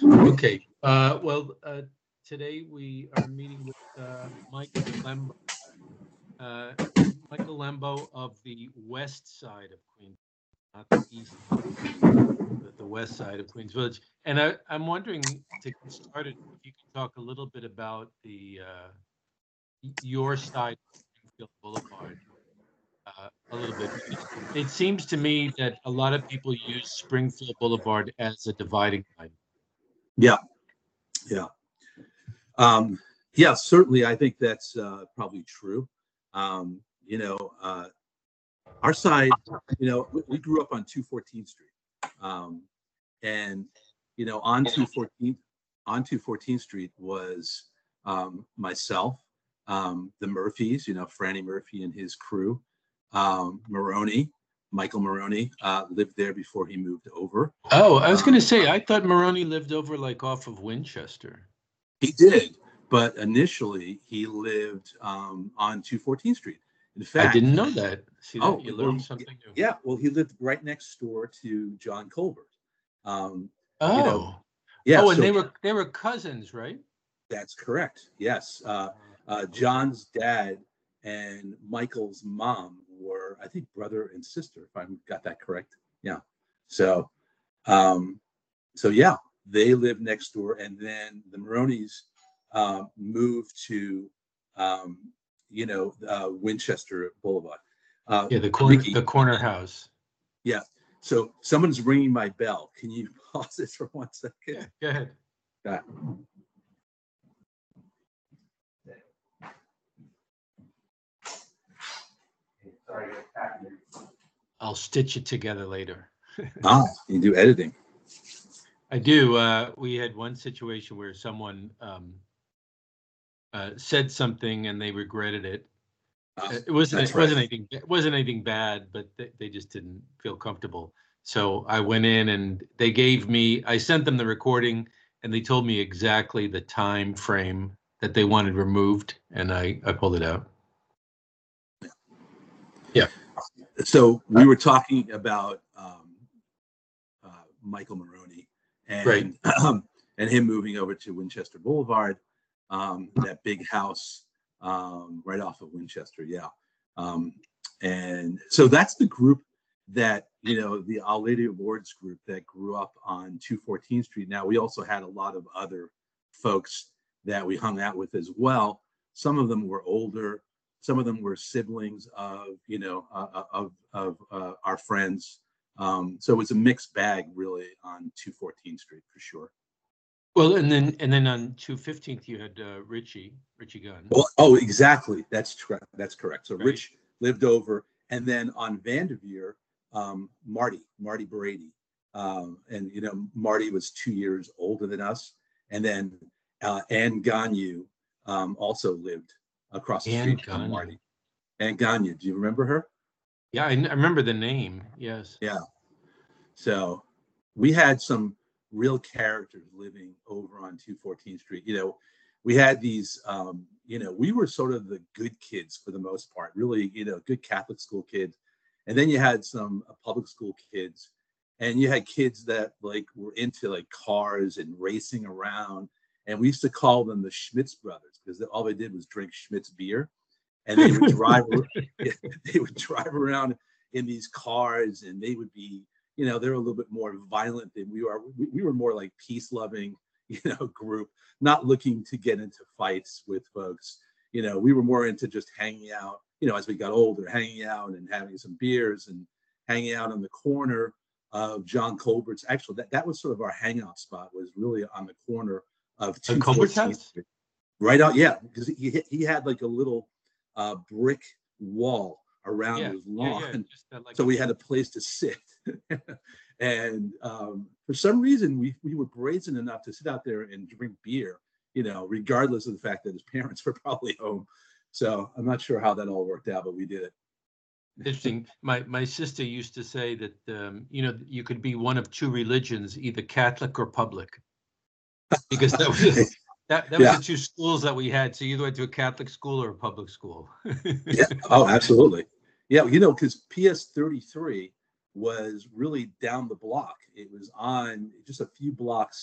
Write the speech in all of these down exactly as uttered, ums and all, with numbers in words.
Okay. Uh, well, uh, today we are meeting with uh, Michael Lembo. Uh, Michael Lembo of the west side of Queens, not the east side, but the west side of Queens Village. And I, I'm wondering to get started, if you could talk a little bit about the uh, y- your side of Springfield Boulevard uh, a little bit, because it seems to me that a lot of people use Springfield Boulevard as a dividing line. Yeah, yeah, um, yeah. Certainly, I think that's uh, probably true. Um, you know, uh, our side, you know, we, we grew up on two fourteenth Street, um, and you know, on two fourteenth on two fourteenth Street was um, myself, um, the Murphys, you know, Franny Murphy and his crew, um, Maroney, Michael Maroney uh, lived there before he moved over. Oh, I was going to Um, say, I thought Maroney lived over like off of Winchester. He did, but initially he lived um, on two fourteenth Street. In I fact, didn't know that. See that? oh, You well, learned something new. yeah, well, he lived right next door to John Colbert. Um, you know, Oh. yeah, Oh, and they so were they were cousins, right? that's correct. Yes. Uh, uh, Uh, okay. John's dad and Michael's mom were, I think, brother and sister, if I got that correct. Yeah. So, um, so yeah, they lived next door, and then the Maronis um, moved to, um, you know, uh, Winchester Boulevard. Uh, Yeah, the corner Nikki, the corner house. yeah. So someone's ringing my bell. Can you pause this for one Yeah, second? go ahead. Uh, Sorry. I'll stitch it together later. Ah, you do editing. I do. Uh, we had one situation where someone um, uh, said something and they regretted it. Ah, Uh, It wasn't that's it right. wasn't anything it wasn't anything bad, but they, they just didn't feel comfortable. So I went in and they gave me I sent them the recording and they told me exactly the time frame that they wanted removed, and I I pulled it out. Yeah. So Uh, we were talking about um, uh, Michael Maroney Right. and um, and him moving over to Winchester Boulevard, um, that big house um, right off of Winchester. Yeah, um, and so that's the group that you know the Our Lady of Lourdes group that grew up on two fourteenth Street. Now we also had a lot of other folks that we hung out with as well. Some of them were older. Some of them were siblings of you know uh, uh, of of uh, our friends, um, so it was a mixed bag, really, on two fourteenth Street for sure. Well, and then and then on two fifteenth you had uh, Richie Richie Gunn, Well, oh, exactly. That's correct. That's correct. So right? Rich lived over, and then on Vanderveer, um, Marty, Marty Brady, um, and you know Marty was two years older than us, and then uh, Anne Gagne um, also lived across the And street from Gagne. Marty. Anne Gagne, do you remember her? Yeah, I, I remember the name. Yes. Yeah. So we had some real characters living over on two fourteenth Street. You know, we had these, um, you know, we were sort of the good kids for the most part, really, you know, good Catholic school kids. And then you had some uh, public school kids, and you had kids that like were into like cars and racing around. And we used to call them the Schmitz brothers because all they did was drink Schmitz beer, and they would drive they would drive around in these cars, and they would be, you know, they're a little bit more violent than we are. We, we were more like peace loving, you know, group, not looking to get into fights with folks. You know, we were more into just hanging out, you know, as we got older, hanging out and having some beers and hanging out on the corner of John Colbert's. Actually, that, that was sort of our hangout spot, was really on the corner of Uh, Colbert's two fourteenth house. Street. Right out, yeah, because he he had like a little uh, brick wall around Yeah, his yeah, yeah. lawn, Just uh, like so a we had a place to sit. And um, for some reason, we we were brazen enough to sit out there and drink beer, you know, regardless of the fact that his parents were probably home. So I'm not sure how that all worked out, but we did it. interesting. My my sister used to say that um, you know you could be one of two religions, either Catholic or public, because that was that that was Yeah, the two schools that we had. So you either went to a Catholic school or a public school. yeah. Oh, absolutely. Yeah, you know, because P S thirty-three was really down the block. It was on just a few blocks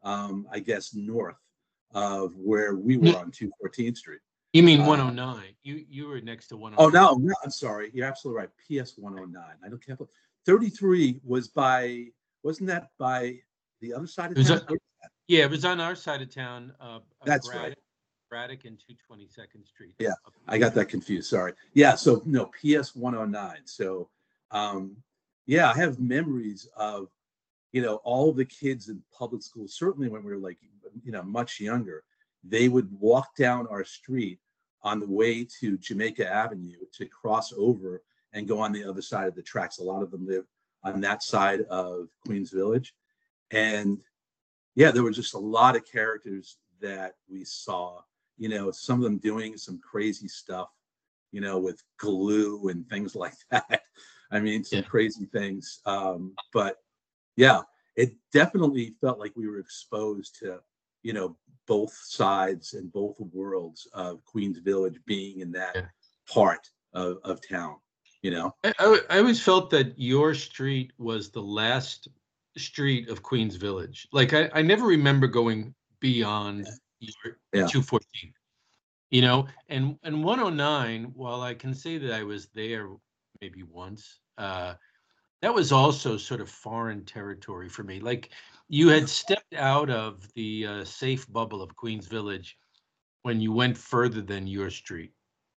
um, I guess, north of where we were on two fourteenth Street. You mean Uh, one oh nine? You you were next to one oh oh, nine. no, no, I'm sorry. You're absolutely right. P S one oh nine. I don't care. thirty-three was by, wasn't that by the other side of It was town? a- Yeah, it was on our side of town. Uh, uh, That's Braddock, right. Braddock and two twenty-second Street. Yeah, Up- I got that confused. Sorry. Yeah, so no, P S one oh nine. So, um, yeah, I have memories of, you know, all the kids in public school, certainly when we were like, you know, much younger, they would walk down our street on the way to Jamaica Avenue to cross over and go on the other side of the tracks. A lot of them live on that side of Queens Village. And yeah, there were just a lot of characters that we saw, you know, some of them doing some crazy stuff, you know, with glue and things like that. I mean, some Yeah. crazy things. Um, but yeah, it definitely felt like we were exposed to, you know, both sides and both worlds of Queens Village being in that Yeah. part of, of town, you know? I, I, I always felt that your street was the last street of Queens Village. Like I, I never remember going beyond your Yeah. two fourteen. You know, and and one oh nine, while I can say that I was there maybe once, uh, that was also sort of foreign territory for me. Like you had stepped out of the uh, safe bubble of Queens Village when you went further than your street.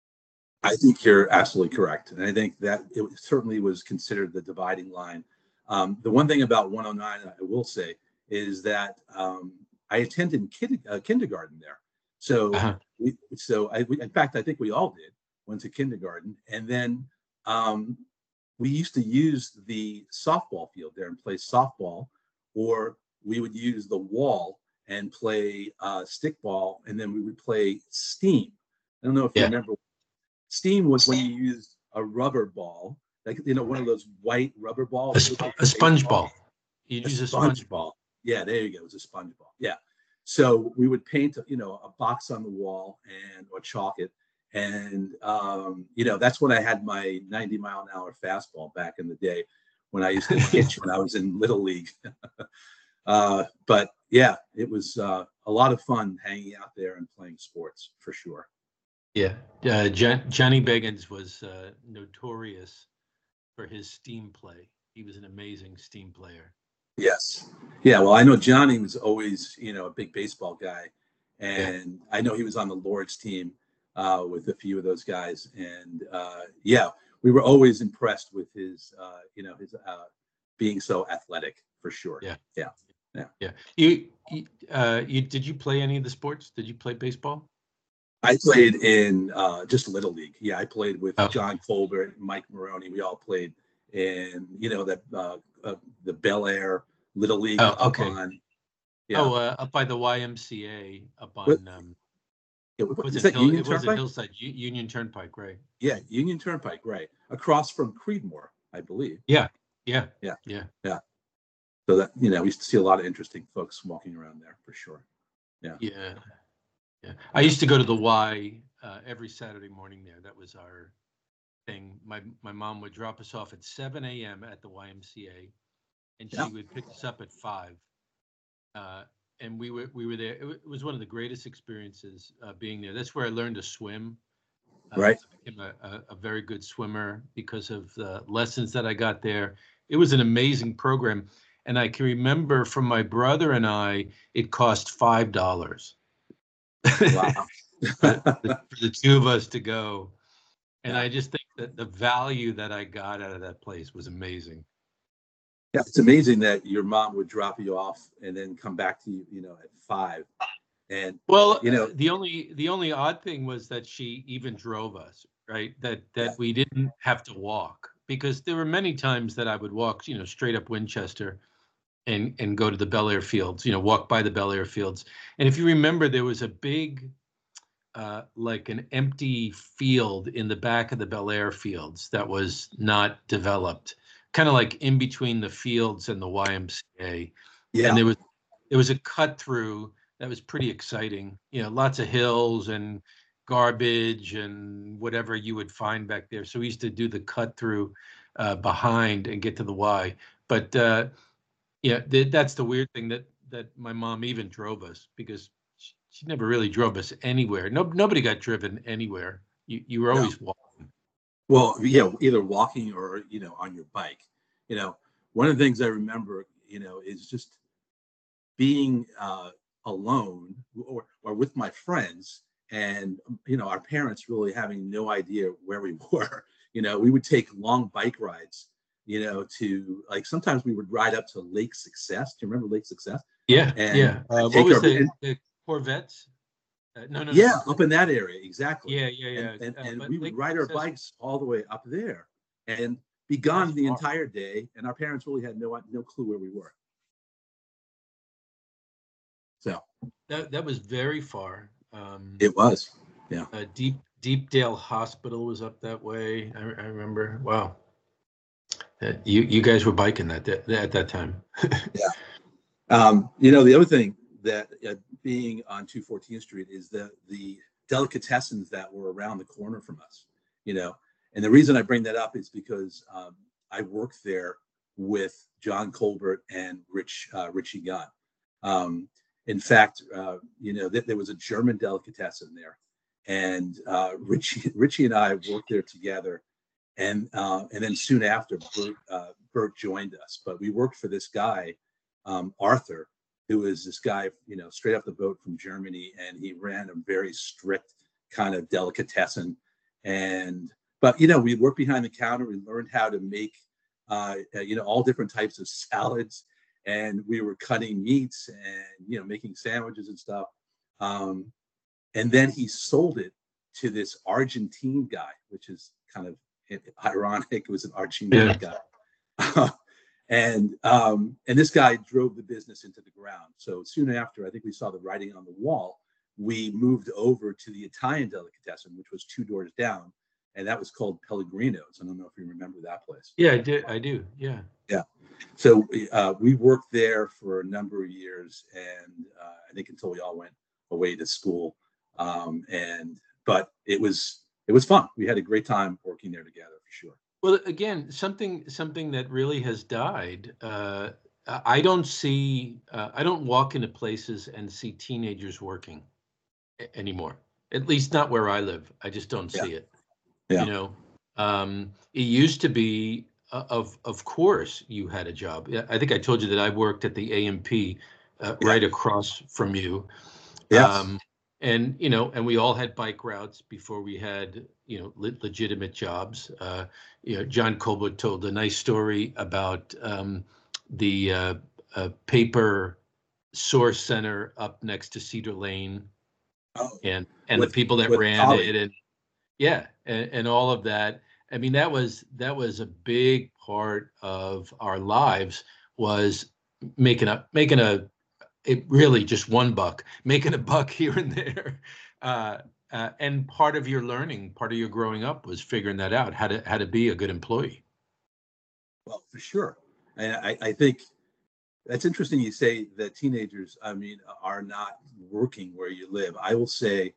I think you're absolutely correct. And I think that it certainly was considered the dividing line. Um, the one thing about one oh nine, I will say, is that um, I attended kid, uh, kindergarten there. So, Uh-huh. we, so I, we, in fact, I think we all did, went to kindergarten. And then um, we used to use the softball field there and play softball, or we would use the wall and play uh, stickball, and then we would play steam. I don't know if you Yeah. remember. Steam was when you used a rubber ball, like, you know, one of those white rubber balls. A, sp- a sponge ball. You'd A use a sponge sponge ball. ball. Yeah, there you go. It was a sponge ball. Yeah. So we would paint, you know, a box on the wall and or chalk it. And, um, you know, that's when I had my ninety mile an hour fastball back in the day when I used to pitch when I was in Little League. uh, but yeah, it was uh, a lot of fun hanging out there and playing sports for sure. Yeah, uh, John, Johnny Beggins was uh, notorious for his steam play. He was an amazing steam player. Yes. Yeah. Well, I know Johnny was always, you know, a big baseball guy. And yeah. I know he was on the Lord's team uh, with a few of those guys. And uh, yeah, we were always impressed with his, uh, you know, his uh, being so athletic for sure. Yeah. Yeah. Yeah. Yeah. You, you, uh, you, did you play any of the sports? Did you play baseball? I played in uh, just Little League. Yeah. I played with oh. John Colbert, Mike Maroney. We all played in, you know, that uh, uh, the Bel Air Little League oh, up okay. on. Yeah. Oh, uh, up by the Y M C A, up on. Um, yeah, what, was is it that Hill, Union it was Turnpike? a Hillside U- Union Turnpike, right? Yeah, Union Turnpike, right across from Creedmoor, I believe. Yeah, yeah, yeah, yeah, yeah. So that, you know, we used to see a lot of interesting folks walking around there for sure. Yeah, yeah, yeah. I used to go to the Y uh, every Saturday morning there. That was our thing. My my mom would drop us off at seven a.m. at the Y M C A, and she yeah. would pick us up at five. Uh, and we were we were there. It was one of the greatest experiences uh, being there. That's where I learned to swim. Uh, right. I became a, a, a very good swimmer because of the lessons that I got there. It was an amazing program, and I can remember from my brother and I, it cost five dollars. Wow. for, the, for the two of us to go. And yeah. I just think that the value that I got out of that place was amazing. Yeah, it's amazing that your mom would drop you off and then come back to you, you know, at five. And well, you know, uh, the only the only odd thing was that she even drove us, right? That that yeah. we didn't have to walk, because there were many times that I would walk, you know, straight up Winchester and and go to the Bel Air Fields, you know, walk by the Bel Air Fields. And if you remember, there was a big Uh, like an empty field in the back of the Bel Air Fields that was not developed, kind of like in between the fields and the Y M C A. Yeah. And there was there was a cut through that was pretty exciting. You know, lots of hills and garbage and whatever you would find back there. So we used to do the cut through uh, behind and get to the Y. But uh, yeah, th- that's the weird thing, that that my mom even drove us, because she, she never really drove us anywhere. No, nobody got driven anywhere. You you were No. always walking. Well, yeah, either walking or, you know, on your bike. You know, one of the things I remember, you know, is just being uh, alone or, or with my friends, and, you know, our parents really having no idea where we were. You know, we would take long bike rides, you know, to, like, sometimes we would ride up to Lake Success. Do you remember Lake Success? Yeah, And yeah. Uh, what take was our, the, and, the Corvettes? Uh, no, no, yeah, no. up in that area, exactly. Yeah, yeah, And yeah. and Uh, and but we would Lake ride our Success, bikes all the way up there and be that's gone the far. entire day, and our parents really had no no clue where we were. So That that was very far. Um, it was, yeah. uh, Deep Deepdale Hospital was up that way. I, I remember. Wow, uh, you you guys were biking that, that at that time. Yeah. Um, you know, the other thing that uh, being on two fourteenth Street is the the delicatessens that were around the corner from us. You know, and the reason I bring that up is because um, I worked there with John Colbert and Rich uh, Richie Gunn. Um, in fact, uh, you know, th- there was a German delicatessen there, and uh, Richie Richie and I worked there together. And uh, and then soon after, Bert, uh, Bert joined us. But we worked for this guy, um, Arthur, who was this guy, you know, straight off the boat from Germany, and he ran a very strict kind of delicatessen. And but you know, we worked behind the counter. We learned how to make, uh, you know, all different types of salads, and we were cutting meats and, you know, making sandwiches and stuff. Um, and then he sold it to this Argentine guy, which is kind of ironic. It was an Argentine Yeah. guy. and um, and this guy drove the business into the ground. So soon after, I think we saw the writing on the wall. We moved over to the Italian delicatessen, which was two doors down, and that was called Pellegrino's. I don't know if you remember that place. Yeah, I did. I do. Yeah. Yeah. So uh, we worked there for a number of years, and uh, I think until we all went away to school. Um, and but it was it was fun. We had a great time working there together, for sure. Well, again, something something that really has died. Uh, I I don't see. Uh, I don't walk into places and see teenagers working a- anymore. At least not where I live. I just don't Yeah. see it. You Yeah. know, um, it used to be. Uh, of of course, you had a job. Yeah, I think I told you that I worked at the A M P, uh, Yeah. right across from you. Yes. Um, and you know, and we all had bike routes before we had, you know, le- legitimate jobs. Uh, you know, John Colbert told a nice story about um, the uh, uh, paper source center up next to Cedar Lane, Oh, and and the with people that with ran Polly. it, and yeah, and, and all of that. I mean, that was that was a big part of our lives, was making a making a it really just one buck, making a buck here and there. Uh, uh, and part of your learning, part of your growing up was figuring that out, how to how to be a good employee. Well, for sure. And I, I think that's interesting. You say that teenagers, I mean, are not working where you live. I will say,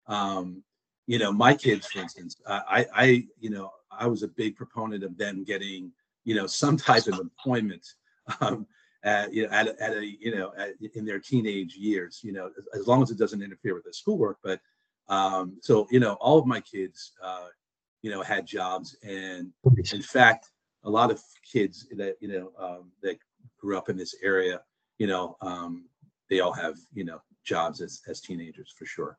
um, you know, my kids, for instance, I, I, you know, I was a big proponent of them getting, you know, some type of employment, um, at, you know, at, a- at a, you know, at, in their teenage years, you know, as, as long as it doesn't interfere with their schoolwork. But um, so, you know, all of my kids, uh, you know, had jobs, and in fact, a lot of kids that, you know, um, that grew up in this area, you know, um, they all have, you know, jobs as, as teenagers, for sure.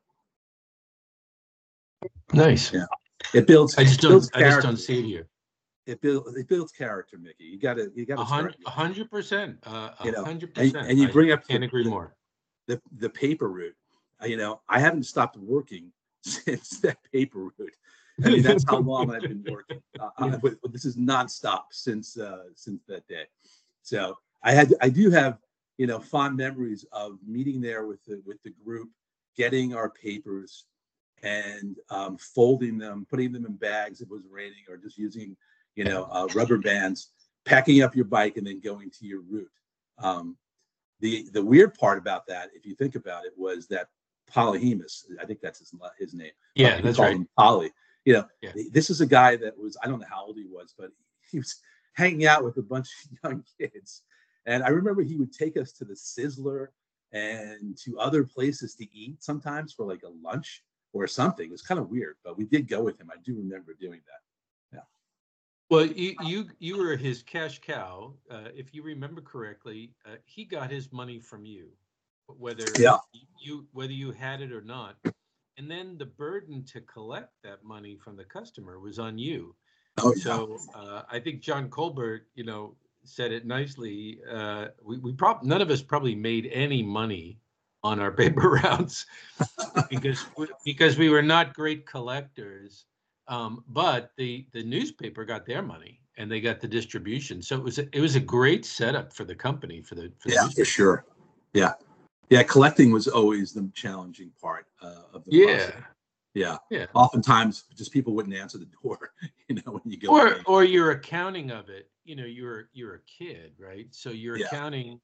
Nice. Yeah. It builds, I just it builds don't I just character. don't see it here. It builds, it builds character, Mickey. You gotta, you A gotta hundred start, a hundred percent. Uh, A you know, hundred and, percent. and you I bring up the, can't agree the, more. the, the paper route. Uh, You know, I haven't stopped working since that paper route. I mean, that's how long I've been working. Uh, I, but this is nonstop since uh, since that day. So I had, I do have, you know, fond memories of meeting there with the with the group, getting our papers, and um, folding them, putting them in bags if it was raining, or just using, you know, uh, rubber bands, packing up your bike, and then going to your route. Um, the the weird part about that, if you think about it, was that Polyhemus, I think that's his his name, Yeah, but we that's called right. him Polly. You know, Yeah. this is a guy that was, I don't know how old he was, but he was hanging out with a bunch of young kids, And I remember he would take us to the Sizzler and to other places to eat sometimes for like a lunch or something. It was kind of weird, but we did go with him. I do remember doing that. Yeah. Well, you you you were his cash cow. Uh, if you remember correctly, uh, he got his money from you, whether Yeah. you whether you had it or not. And then the burden to collect that money from the customer was on you. Oh yeah. So uh, I think John Colbert, you know, said it nicely. Uh, we we prob none of us probably made any money on our paper routes because we, because we were not great collectors. Um, but the the newspaper got their money and they got the distribution. So it was a, it was a great setup for the company for the for the Yeah, newspaper. for sure. Yeah. Yeah, collecting was always the challenging part uh, of the Yeah. process. Yeah. Yeah. Oftentimes, just people wouldn't answer the door, you know, when you go. Or in. or your accounting of it. You know, you're you're a kid, right? So your Yeah. accounting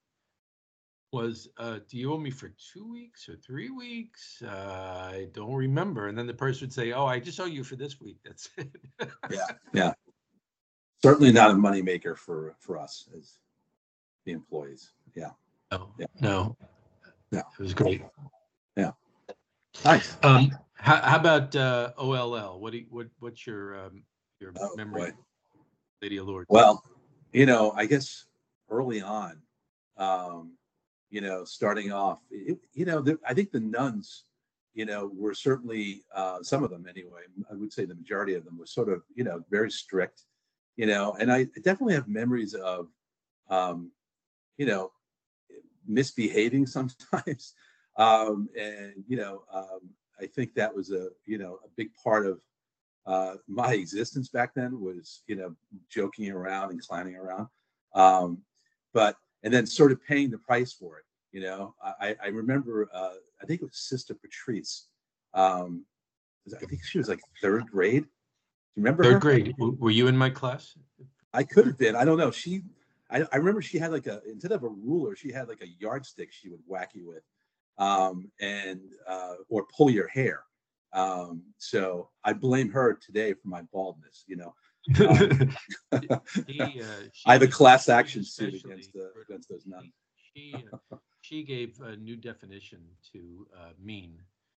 was, uh, do you owe me for two weeks or three weeks? Uh, I don't remember. And then the person would say, oh, I just owe you for this week. That's it. Yeah. Yeah. Certainly not a moneymaker for for us as the employees. Yeah. No, Yeah. no, Yeah. it was great. Yeah. Nice. Um, how, how about uh, O L L? What do you, what what's your um, your Oh, memory, boy. Lady of Lords? Well, you know, I guess early on, um, you know, starting off, it, you know, the, I think the nuns, you know, were certainly uh, some of them anyway. I would say the majority of them was sort of, you know, very strict, you know, and I definitely have memories of, um, you know, misbehaving sometimes, um, and you know, um, I think that was a, you know, a big part of uh, my existence back then was, you know, joking around and clowning around. Um, but, and then sort of paying the price for it. You know, I, I remember, uh, I think it was Sister Patrice. Um, I think she was like third grade. Do you remember Third her? grade. W- Were you in my class? I could have been. I don't know. She, I, I remember she had like a, instead of a ruler, she had like a yardstick she would whack you with, um, and, uh, or pull your hair. Um, so I blame her today for my baldness, you know. Um, She, uh, I have a she- class she action suit especially against the for- against those nuns. She uh, she gave a new definition to uh, mean.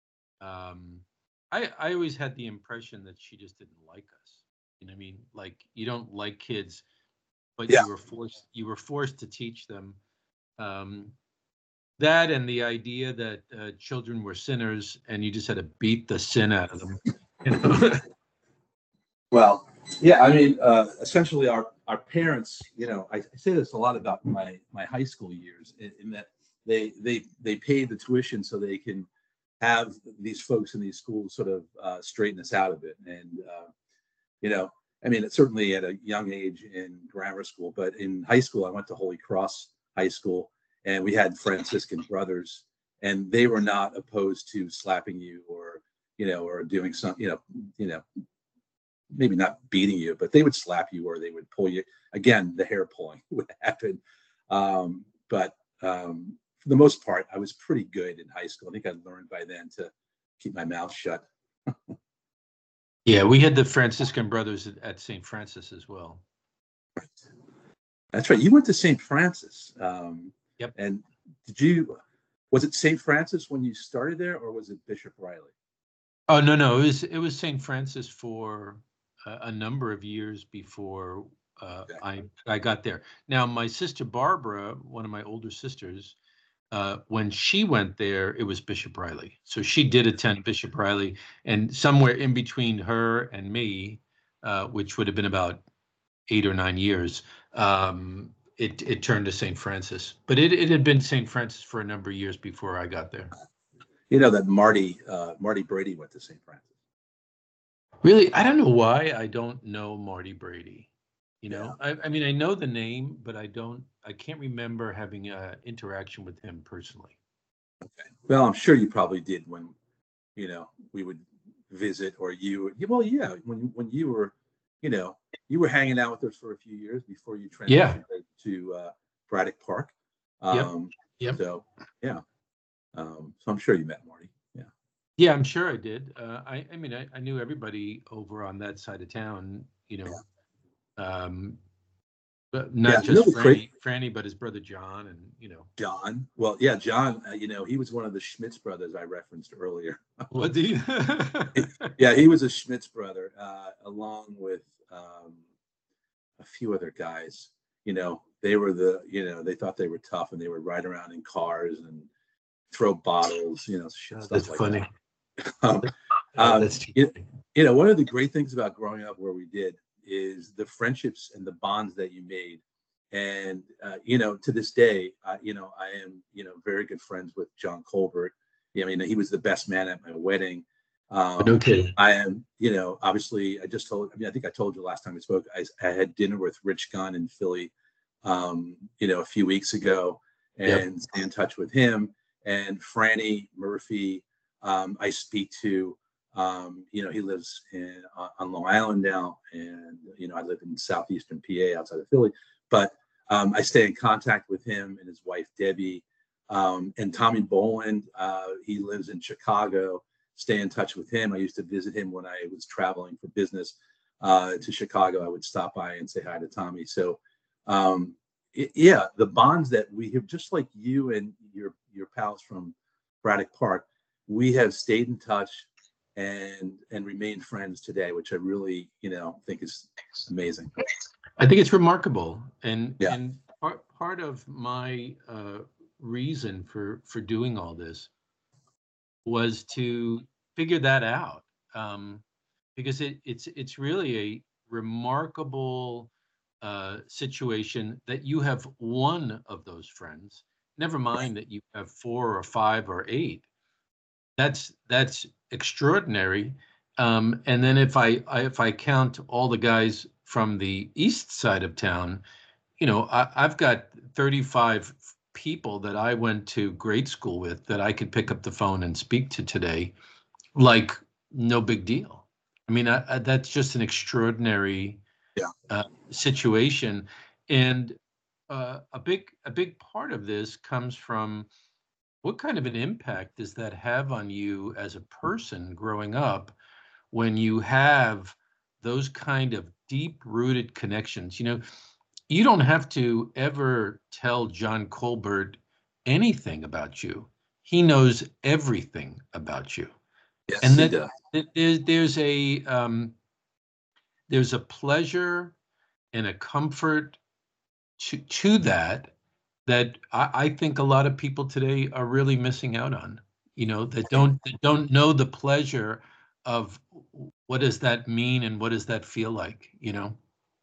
Um, I I always had the impression that she just didn't like us. You know what I mean? Like you don't like kids, but Yeah. you were forced you were forced to teach them um, that and the idea that uh, children were sinners and you just had to beat the sin out of them. You know? Well, yeah, I mean, uh, essentially, our our parents, you know, I, I say this a lot about my my high school years, in, in that they they they paid the tuition so they can have these folks in these schools sort of uh, straighten us out of it, and uh, you know, I mean, it's certainly at a young age in grammar school, but in high school, I went to Holy Cross High School, and we had Franciscan brothers, and they were not opposed to slapping you or you know or doing some you know you know maybe not beating you, but they would slap you or they would pull you. Again, the hair pulling would happen. Um, but um, for the most part, I was pretty good in high school. I think I learned by then to keep my mouth shut. Yeah, we had the Franciscan brothers at, at Saint Francis as well. That's right. You went to Saint Francis. Um, Yep. And did you, was it Saint Francis when you started there or was it Bishop Riley? Oh no, no, it was it was Saint Francis for a, a number of years before uh, Okay. I I got there. Now, my sister Barbara, one of my older sisters, uh, when she went there, it was Bishop Riley. So she did attend Bishop Riley, and somewhere in between her and me, uh, which would have been about eight or nine years, um, it it turned to Saint Francis. But it it had been Saint Francis for a number of years before I got there. You know that Marty uh, Marty Brady went to Saint Francis. Really, I don't know why I don't know Marty Brady. You Yeah. know, I, I mean, I know the name, but I don't, I can't remember having a interaction with him personally. Okay. Well, I'm sure you probably did when, you know, we would visit or you, well, yeah, when when you were, you know, you were hanging out with us for a few years before you Yeah. transitioned to uh, Braddock Park. Yep. Um, Yep. So, yeah. Um, so I'm sure you met Marty. Yeah. Yeah, I'm sure I did. Uh, I, I mean, I, I knew everybody over on that side of town, you know. Um, But Yeah, not you know just the cra- Franny, Franny, but his brother John, and you know. John. Well, yeah, John. Uh, you know, he was one of the Schmitz brothers I referenced earlier. What do you? Yeah, he was a Schmitz brother, uh, along with um, a few other guys. You know, they were the, you know, they thought they were tough and they would ride around in cars and throw bottles, you know, shit, Oh, stuff that's like funny. that. Um, Oh, um, that's too you, funny. you know, one of the great things about growing up where we did is the friendships and the bonds that you made. And, uh, you know, to this day, uh, you know, I am, you know, very good friends with John Colbert. Yeah, I mean, he was the best man at my wedding. No Um, kidding. I am, you know, obviously, I just told, I mean, I think I told you last time we spoke, I, I had dinner with Rich Gunn in Philly, um, you know, a few weeks ago Yep. and stay in touch with him. And Franny Murphy, um, I speak to, um, you know, he lives in, uh, on Long Island now. And, you know, I live in southeastern P A outside of Philly. But um, I stay in contact with him and his wife, Debbie. Um, and Tommy Boland, uh, he lives in Chicago. Stay in touch with him. I used to visit him when I was traveling for business uh, to Chicago. I would stop by and say hi to Tommy. So, um, it, yeah, the bonds that we have, just like you and your your pals from Braddock Park, we have stayed in touch and and remained friends today, which I really, you know, think is amazing. I think it's remarkable, and Yeah. and part part of my uh, reason for for doing all this was to figure that out, um, because it it's it's really a remarkable uh, situation that you have one of those friends. Never mind that you have four or five or eight. That's that's extraordinary. Um, and then if I, I if I count all the guys from the east side of town, you know, I, I've got thirty-five people that I went to grade school with that I could pick up the phone and speak to today, like no big deal. I mean, I, I, that's just an extraordinary Yeah. uh, situation, and uh, a big a big part of this comes from what kind of an impact does that have on you as a person growing up when you have those kind of deep rooted connections? You know, you don't have to ever tell John Colbert anything about you. He knows everything about you. Yes, And he that does. that there's there's a um, there's a pleasure and a comfort to to that that I, I think a lot of people today are really missing out on. You know, that don't that don't know the pleasure of what does that mean and what does that feel like, you know?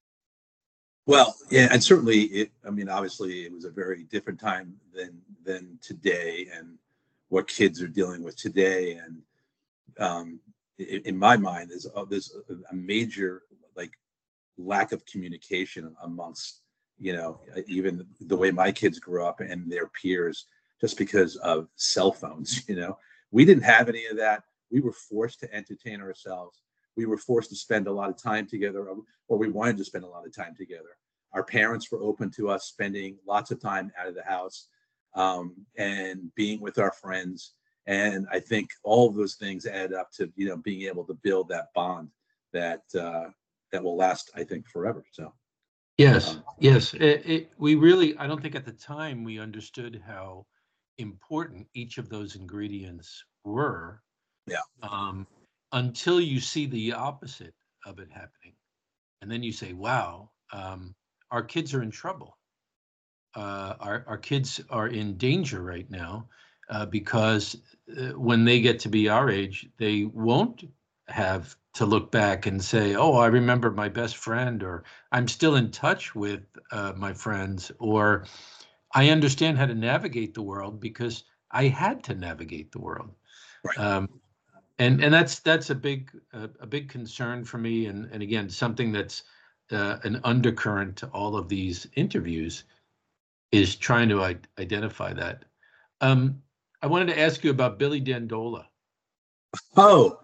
Well, yeah, and certainly it, I mean, obviously it was a very different time than than today and what kids are dealing with today. And um, in, in my mind, there's a, there's a, a major like lack of communication amongst, you know, even the way my kids grew up and their peers, just because of cell phones. You know, we didn't have any of that. We were forced to entertain ourselves. We were forced to spend a lot of time together, or, or we wanted to spend a lot of time together. Our parents were open to us spending lots of time out of the house, um, and being with our friends. And I think all of those things add up to, you know, being able to build that bond that uh, that will last, I think, forever. So, Yes, um, yes. It, it, we really, I don't think at the time we understood how important each of those ingredients were, yeah, um, until you see the opposite of it happening. And then you say, wow, um, our kids are in trouble. Uh, our, our kids are in danger right now, uh, because uh, when they get to be our age, they won't have to look back and say, oh, I remember my best friend, or I'm still in touch with uh, my friends, or I understand how to navigate the world because I had to navigate the world. right. Um, and and that's that's a big uh, a big concern for me, and and again something that's uh, an undercurrent to all of these interviews is trying to I- identify that. Um, I wanted to ask you about Billy Dandola. Oh,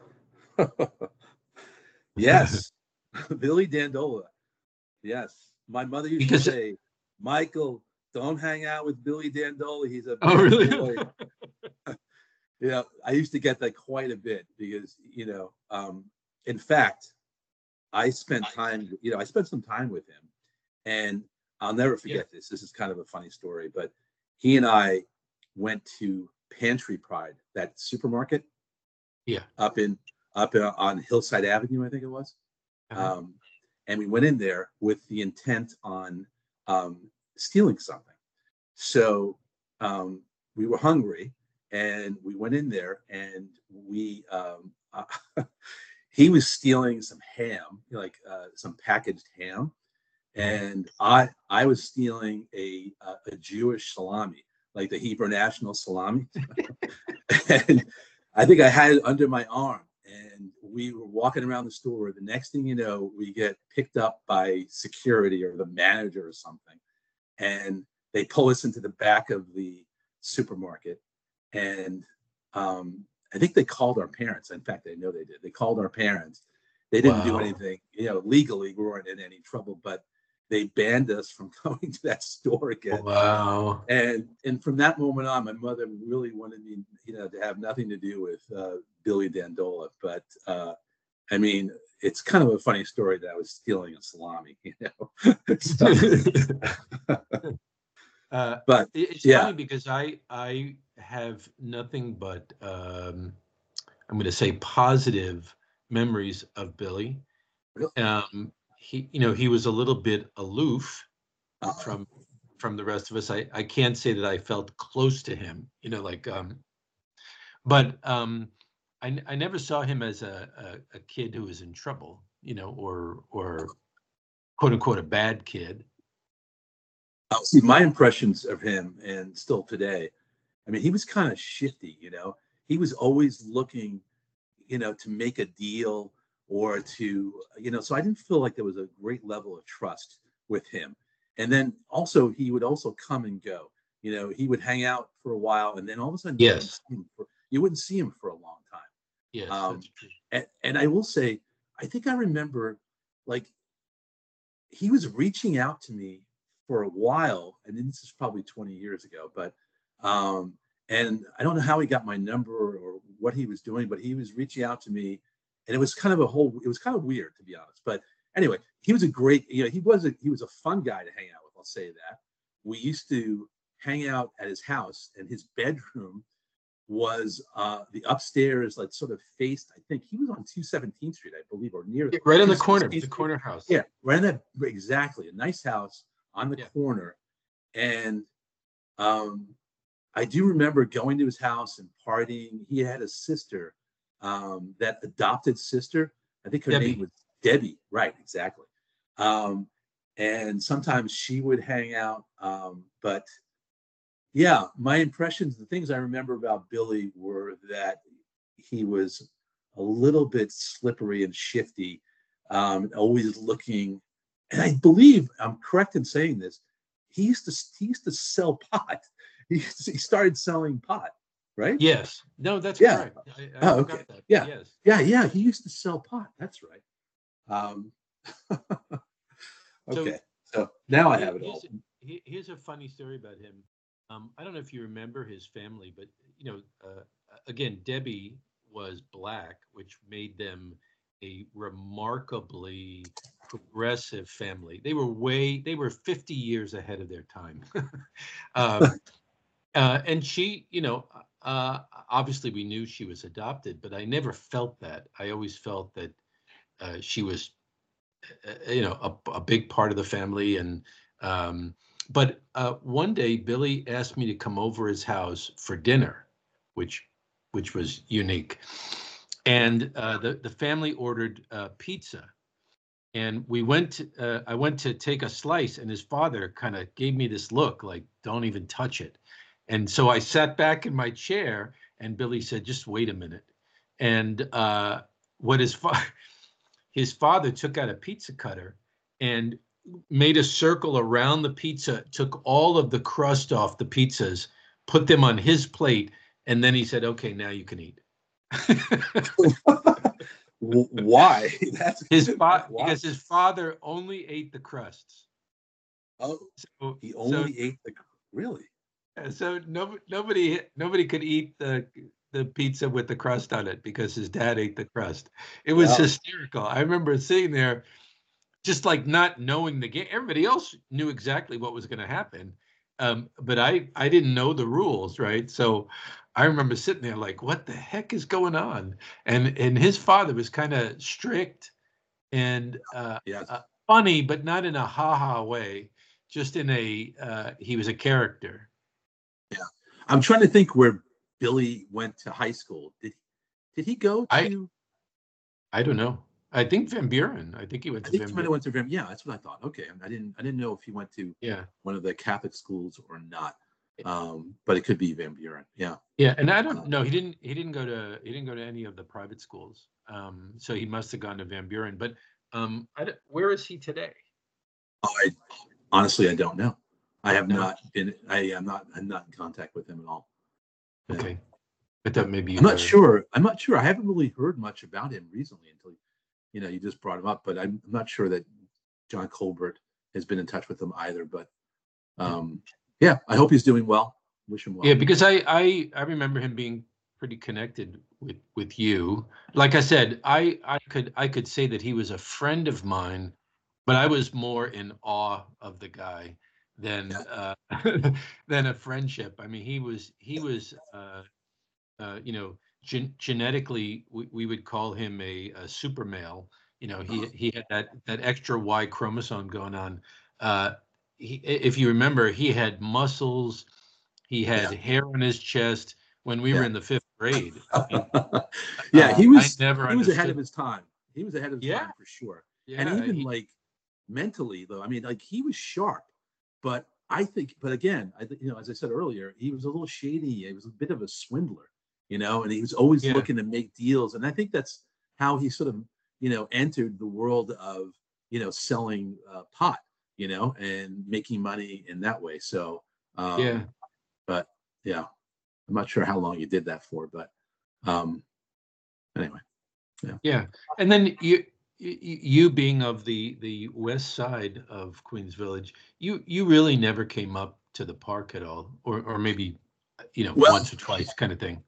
yes, Billy Dandola. Yes, my mother used to Because, say, Michael, don't hang out with Billy Dandola. He's a oh, bad really? boy. You know, I used to get that quite a bit because, you know, um, in fact, I spent time, you know, I spent some time with him, and I'll never forget yeah. this. This is kind of a funny story, but he and I went to Pantry Pride, that supermarket. Yeah. Up in up in, on Hillside Avenue, I think it was. Uh-huh. Um, and we went in there with the intent on um, stealing something. So um, we were hungry, and we went in there, and we um, uh, he was stealing some ham, like uh, some packaged ham, and I I was stealing a uh, a Jewish salami, like the Hebrew national salami, and I think I had it under my arm. And we were walking around the store. The next thing you know, we get picked up by security or the manager or something, and they pull us into the back of the supermarket. And um, I think they called our parents. In fact, I know they did. They called our parents. They didn't wow. do anything, you know, legally. We weren't in any trouble, but they banned us from going to that store again. Wow. And and from that moment on, my mother really wanted me, you know, to have nothing to do with uh, Billy Dandola. But uh, I mean, it's kind of a funny story that I was stealing a salami, you know. so, uh, but it's yeah. funny because I I have nothing but um, I'm going to say positive memories of Billy. Really? Um, he, you know, he was a little bit aloof uh-huh. from from the rest of us. I, I can't say that I felt close to him, you know, like, um, but um, I, I never saw him as a, a, a kid who was in trouble, you know, or or quote unquote a bad kid. Uh, see, my impressions of him, and still today, I mean, he was kind of shifty, you know. He was always looking, you know, to make a deal or to, you know, so I didn't feel like there was a great level of trust with him. And then also, he would also come and go. You know, he would hang out for a while, and then all of a sudden, yes, you wouldn't see him for, you wouldn't see him for a long time. Yes, um, that's true. And, and I will say, I think I remember, like, he was reaching out to me for a while, and this is probably twenty years ago, but um, and I don't know how he got my number or what he was doing, but he was reaching out to me, and it was kind of a whole, it was kind of weird, to be honest. But anyway, he was a great, you know, he was a, he was a fun guy to hang out with. I'll say that. We used to hang out at his house, and his bedroom was uh, the upstairs, like sort of faced, I think he was on two seventeenth Street, I believe, or near yeah, right in the corner, the corner house. Yeah, right in that, exactly. A nice house on the yeah. corner. And um, I do remember going to his house and partying. He had a sister, um, that adopted sister. I think her Debbie. name was Debbie. Right, exactly. Um, and sometimes she would hang out. Um, but yeah, my impressions, the things I remember about Billy were that he was a little bit slippery and shifty, um, always looking. And I believe I'm correct in saying this. He used to he used to sell pot. He, he started selling pot, right? Yes. No, that's yeah. correct. I, I oh, okay. That. Yeah. Yes. Yeah. Yeah. He used to sell pot. That's right. Um, okay. So, so now I have it all. A, here's a funny story about him. Um, I don't know if you remember his family, but you know, uh, again, Debbie was Black, which made them a remarkably progressive family. They were way, they were fifty years ahead of their time. um, uh, and she, you know, uh, obviously we knew she was adopted, but I never felt that. I always felt that uh, she was, uh, you know, a, a big part of the family. And um, but uh, one day Billy asked me to come over his house for dinner, which which was unique. And uh, the the family ordered uh, pizza, and we went. To, uh, I went to take a slice, and his father kind of gave me this look, like "Don't even touch it." And so I sat back in my chair, and Billy said, "Just wait a minute." And uh, what his father his father took out a pizza cutter and made a circle around the pizza, took all of the crust off the pizzas, put them on his plate, and then he said, "Okay, now you can eat." Why? That's his father, because his father only ate the crusts. Oh, so, he only so, ate the really. So no, nobody, nobody could eat the the pizza with the crust on it because his dad ate the crust. It was wow. hysterical. I remember sitting there just like not knowing the game. Everybody else knew exactly what was going to happen, um, but I I didn't know the rules, right? So I remember sitting there like, what the heck is going on? And and his father was kind of strict and uh, Yeah, uh, funny, but not in a ha ha way. Just in a uh, he was a character. yeah. I'm trying to think where Billy went to high school. Did did he go I to? I don't know. I think Van Buren. I think he went I to think he Van might have Buren. went to Graham. Yeah, that's what I thought. Okay, I didn't I didn't know if he went to Yeah. one of the Catholic schools or not. Um, but it could be Van Buren. Yeah. Yeah, and I don't Uh, know. He didn't. He didn't go to. He didn't go to any of the private schools. Um, so he must have gone to Van Buren. But um, I don't- where is he today? I honestly I don't know. I have No. not been. I am not. I'm not in contact with him at all. Yeah. Okay. I Yeah. thought maybe you I'm not were. sure. I'm not sure. I haven't really heard much about him recently until you know you just brought him up. But I'm, I'm not sure that John Colbert has been in touch with him either. But um, yeah, I hope he's doing well. Wish him well. Yeah, because I I I remember him being pretty connected with with you. Like I said, I I could I could say that he was a friend of mine, but I was more in awe of the guy than Yeah. uh, than a friendship. I mean, he was he was uh, uh, you know gen- genetically we, we would call him a, a super male. You know, he he had that that extra Y chromosome going on. Uh, he, if you remember, he had muscles. He had Yeah. hair on his chest when we were Yeah. in the fifth grade. I mean, Yeah. uh, He I was. never He was ahead of understood. his time. He was ahead of his Yeah, time for sure. And yeah, even he, like mentally, though, I mean, like he was sharp, but I think, but again, I think you know, as I said earlier, he was a little shady. He was a bit of a swindler, you know, and he was always yeah, looking to make deals. And I think that's how he sort of, you know, entered the world of, you know, selling uh, pot, you know, and making money in that way. So, yeah, um, but yeah, I'm not sure how long he did that for, but um, anyway, yeah. yeah. And then you, you, you being of the the west side of Queens Village, you you really never came up to the park at all, or or maybe, you know, Well, once or twice, kind of thing.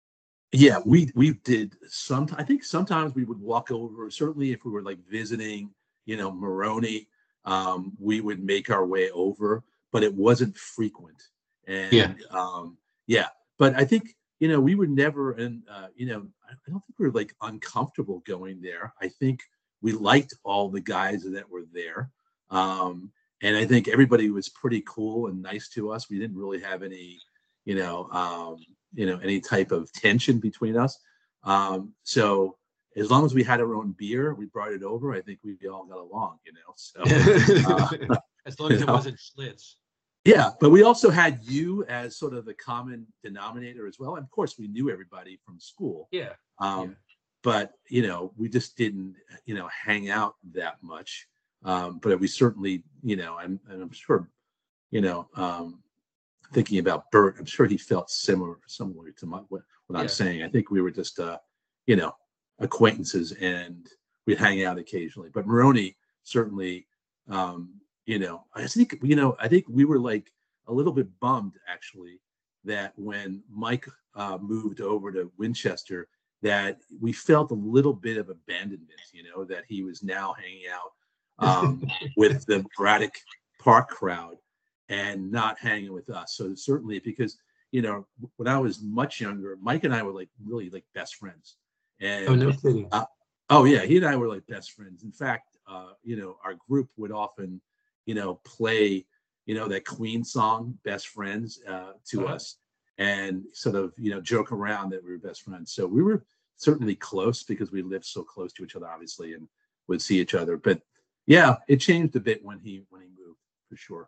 yeah, we we did some. I think sometimes we would walk over. Certainly, if we were like visiting, you know, Moroni, um, we would make our way over, but it wasn't frequent. Yeah, And um, yeah, but I think you know we were never, and uh, you know, I, I don't think we were like uncomfortable going there. I think we liked all the guys that were there, um, and I think everybody was pretty cool and nice to us. We didn't really have any, you know. Um, you know any type of tension between us. Um, so as long as we had our own beer, we brought it over. I think we all got along. You know, so uh, as long you as it know, wasn't Schlitz. yeah. But we also had you as sort of the common denominator as well. And of course, we knew everybody from school. Yeah, yeah, Um, but you know, we just didn't you know hang out that much. Um, but we certainly, you know, I'm, and I'm sure, you know, um, thinking about Bert, I'm sure he felt similar similar to my, what, what I'm yeah. saying. I think we were just uh, you know, acquaintances and we'd hang out occasionally. But Moroni certainly um, you know, I think you know, I think we were like a little bit bummed actually that when Mike uh, moved over to Winchester, that we felt a little bit of abandonment, you know, that he was now hanging out um, with the Braddock Park crowd and not hanging with us. So certainly because, you know, when I was much younger, Mike and I were like really like best friends. Oh, And no kidding. uh, oh yeah, he and I were like best friends. In fact, uh, you know, our group would often, you know, play, you know, that Queen song, Best Friends, uh, to Uh-huh. us and sort of, you know, joke around that we were best friends. So we were certainly close because we lived so close to each other, obviously, and would see each other. But yeah, it changed a bit when he when he moved for sure.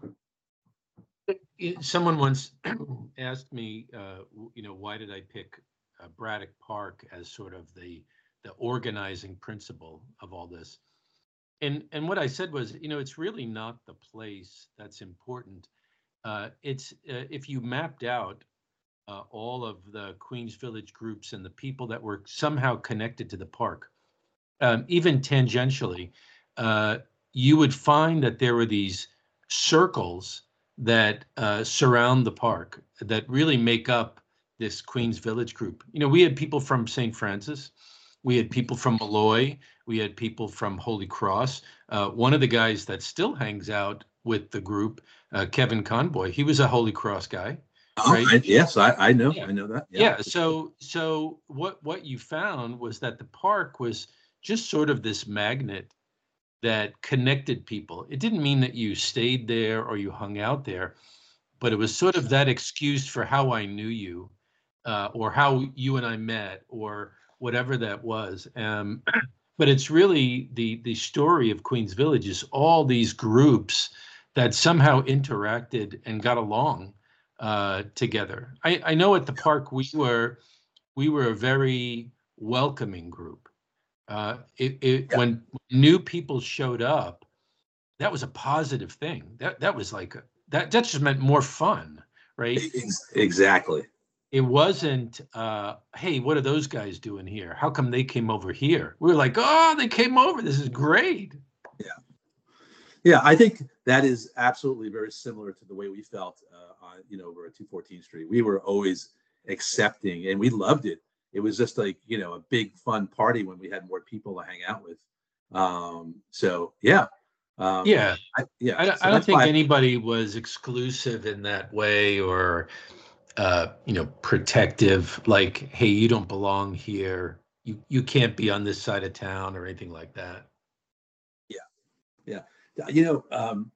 It- Someone once asked me, uh, w- you know, why did I pick uh, Braddock Park as sort of the the organizing principle of all this? And and what I said was, you know, it's really not the place that's important. Uh, it's uh, if you mapped out uh, all of the Queens Village groups and the people that were somehow connected to the park, um, even tangentially, uh, you would find that there were these circles that uh, surround the park that really make up this Queens Village group. You know, we had people from Saint Francis, we had people from Malloy. We had people from Holy Cross. Uh, one of the guys that still hangs out with the group, uh, Kevin Conboy, he was a Holy Cross guy, Oh, right? I, yes, I, I know, Yeah. I know that. Yeah. Yeah. So, so what what you found was that the park was just sort of this magnet that connected people. It didn't mean that you stayed there or you hung out there, but it was sort of that excuse for how I knew you, uh, or how you and I met, or whatever that was. Um, but it's really the the story of Queens Village is all these groups that somehow interacted and got along uh, together. I, I know at the park we were we were a very welcoming group. Uh, it, it Yeah. when new people showed up, that was a positive thing. That that was like a, that that just meant more fun, right? Ex- Exactly. It wasn't, uh, hey, what are those guys doing here? How come they came over here? We were like, oh, they came over. This is great. Yeah. Yeah, I think that is absolutely very similar to the way we felt, uh, on, you know, over at two fourteenth Street. We were always accepting, and we loved it. It was just like, you know, a big fun party when we had more people to hang out with. Um, so yeah, um, Yeah, I, yeah. I, don't- So I don't that's think why. anybody was exclusive in that way, or uh, you know, protective, like, hey, you don't belong here. You you can't be on this side of town or anything like that. Yeah, yeah. You know, um,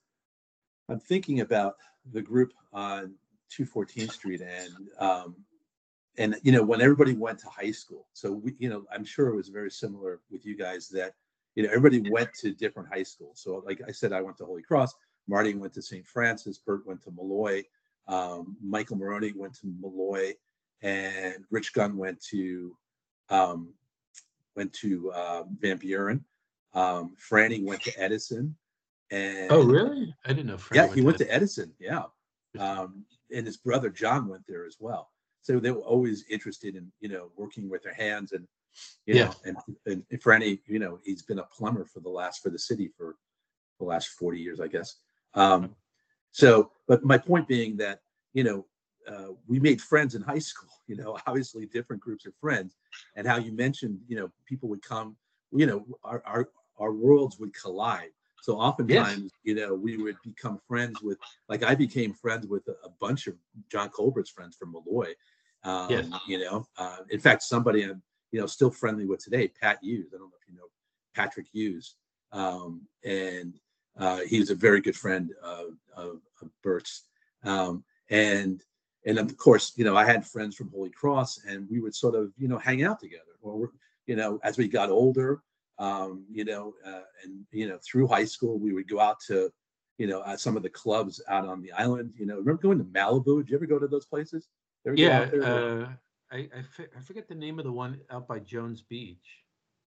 I'm thinking about the group on two fourteenth Street, and um, and you know, when everybody went to high school. So we, you know, I'm sure it was very similar with you guys that, you know, everybody went to different high schools. So like I said, I went to Holy Cross. Marty went to Saint Francis. Bert went to Malloy. Um, Michael Maroney went to Malloy, and Rich Gunn went to um, went to uh, Van Buren. Um, Franny went to Edison, Oh, and really? I didn't know yeah, Franny he went to went that. to Edison. Yeah, um, and his brother John went there as well. So they were always interested in, you know, working with their hands, and you Yeah. know, and and Franny, you know, he's been a plumber for the last for the city for the last forty years, I guess. Um, so, but my point being that, you know, uh, we made friends in high school. You know, obviously different groups of friends, and how you mentioned, you know, people would come. You know, our our our worlds would collide. So Yes. oftentimes, you know, we would become friends with, like I became friends with a, a bunch of John Colbert's friends from Malloy. Yes. Um, you know, uh, in fact, somebody I'm, you know, still friendly with today, Pat Hughes. I don't know if you know Patrick Hughes, um, and uh, he's a very good friend of, of, of Bert's. Um, and and of course, you know, I had friends from Holy Cross, and we would sort of, you know, hang out together. Or, you know, as we got older, um, you know, uh, and you know, through high school, we would go out to, you know, uh, some of the clubs out on the island. You know, remember going to Malibu? Did you ever go to those places? Ever go Yeah. out there? To, Uh, I, I, f- I forget the name of the one out by Jones Beach.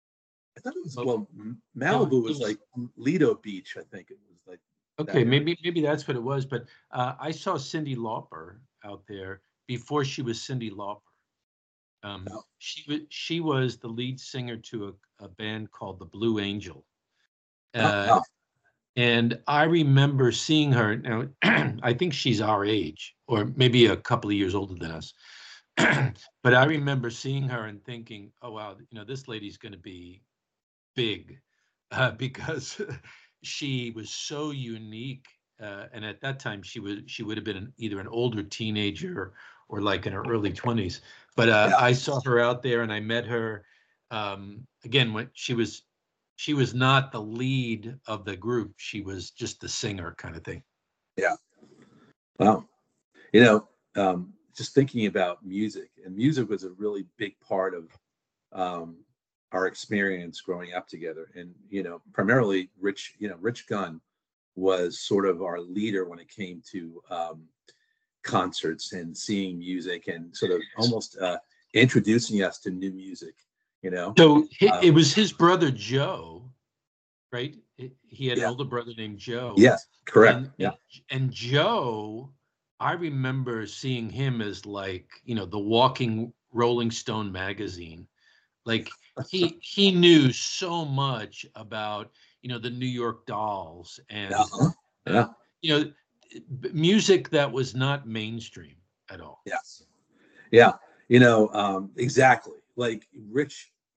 I thought it was, But well, it was, Malibu it was was like Lido Beach. I think it was like that okay. area. Maybe maybe that's what it was. But uh, I saw Cyndi Lauper out there before she was Cyndi Lauper. Um, Oh, she was she was the lead singer to a, a band called the Blue Angel. oh, Uh, wow. and I remember seeing her. Now, I think she's our age, or maybe a couple of years older than us. But I remember seeing her and thinking, "Oh wow, you know, this lady's going to be big," uh, because she was so unique. Uh, and at that time, she was she would have been an, either an older teenager or like in her early twenties. But uh, Yeah, I saw her out there, and I met her um, again when she was she was not the lead of the group. She was just the singer kind of thing. yeah. Wow. You know, um, just thinking about music, and music was a really big part of um, our experience growing up together. And you know, primarily Rich, you know, Rich Gunn was sort of our leader when it came to um, concerts and seeing music, and sort of almost uh, introducing us to new music. You know, So it, um, it was his brother Joe, right? It, he had an yeah, older brother named Joe, yes, correct, and yeah, and and Joe, I remember seeing him as like, you know, the walking Rolling Stone magazine. Like he he knew so much about, you know, the New York Dolls and uh-huh. uh, Yeah, you know, b- music that was not mainstream at all. yes, yeah. You know, um, exactly. Like Rich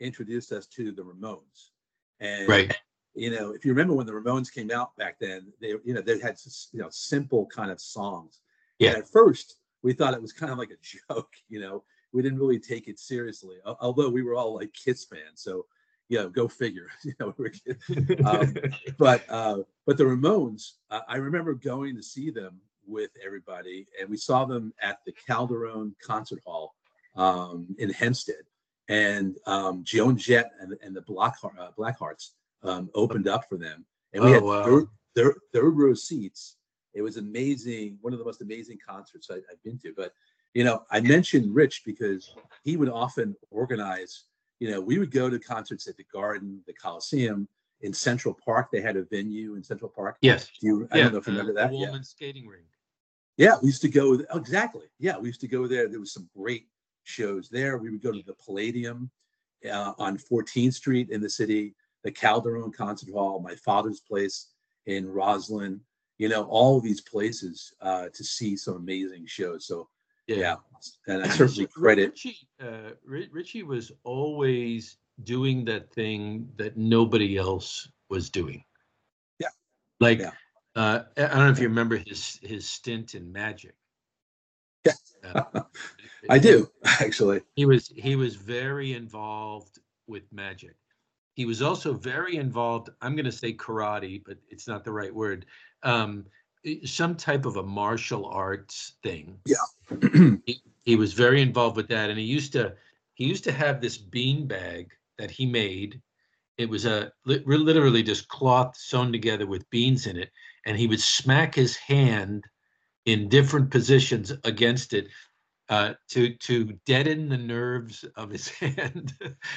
introduced us to the Ramones. And Right. you know, if you remember when the Ramones came out back then, they you know they had you know simple kind of songs. Yeah. And at first we thought it was kind of like a joke. You know, we didn't really take it seriously, although we were all like Kiss fans. So you know, go figure. You know, we were, um, but uh, but the Ramones, uh, I remember going to see them with everybody, and we saw them at the Calderone Concert Hall um, in Hempstead, and um, Joan Jett and, and the Black uh, Blackhearts um, opened up for them, and we Oh, had wow. third, third, third row seats. It was amazing, one of the most amazing concerts I, I've been to. But you know, I mentioned Rich because he would often organize. You know, we would go to concerts at the Garden, the Coliseum, in Central Park. They had a venue in Central Park. Yes. Do you, I yeah, don't know if you remember uh, that. The Yeah. Woolman skating rink. Yeah, we used to go. Oh, exactly. Yeah, we used to go there. There was some great shows there. We would go to the Palladium uh, on fourteenth Street in the city, the Calderone Concert Hall, my father's place in Roslyn. You know, all of these places uh, to see some amazing shows. So yeah, Yeah. and I certainly So, credit. Richie, uh, Ri- Richie was always doing that thing that nobody else was doing. Yeah. Like, Yeah. uh, I don't know if you remember his his stint in Magic. Yeah. Uh, I do, actually. He was he was very involved with Magic. He was also very involved. I'm going to say karate, but it's not the right word. Um, i- some type of a martial arts thing. Yeah. He, he was very involved with that, and he used to he used to have this bean bag that he made. It was a li- literally just cloth sewn together with beans in it, and he would smack his hand in different positions against it uh, to to deaden the nerves of his hand,